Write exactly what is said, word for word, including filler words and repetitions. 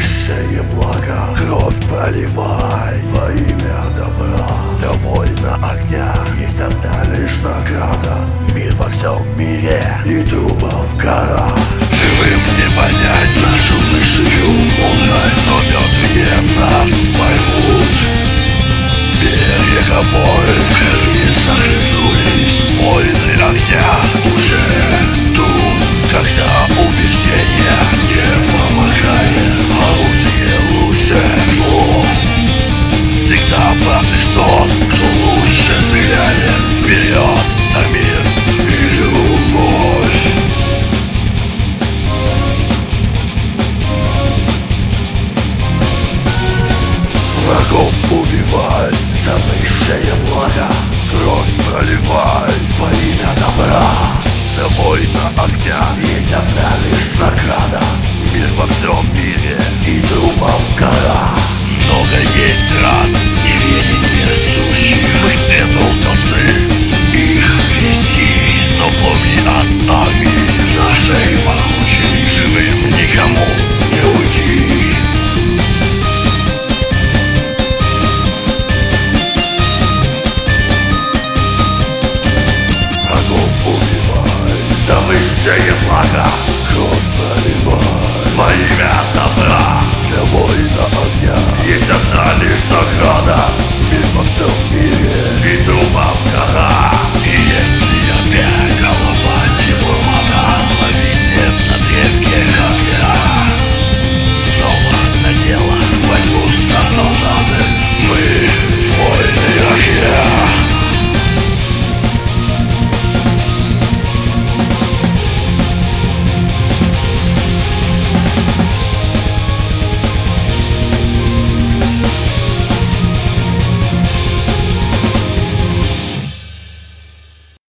высшее благо. Кровь проливай во имя добра. Довольно огня, есть одна лишь награда. Мир во всем мире и трупов гора. Живым не понять нашу высшую мудрость, но мертвые нас поймут. Переговоры в крови захлебнулись. Войны огня уже тут. Когда убеждение не помогает, оружие лучше. О, всегда правда, что кто лучше стреляет. Вперед за мир и любовь. Врагов убивай за высшее благо. Кровь проливай во имя добра. Довольно огня, есть одна лишь награда. Мир во всем мире и трупов гора. Много есть рад и верить сущих. Мы где-то должны их вести. Но помни однами нашей могучей. Живым никому не уйти. За высшее благо. Кровь проливай во имя добра. Для воина огня есть одна лишь награда. Мир во всем мире и трупов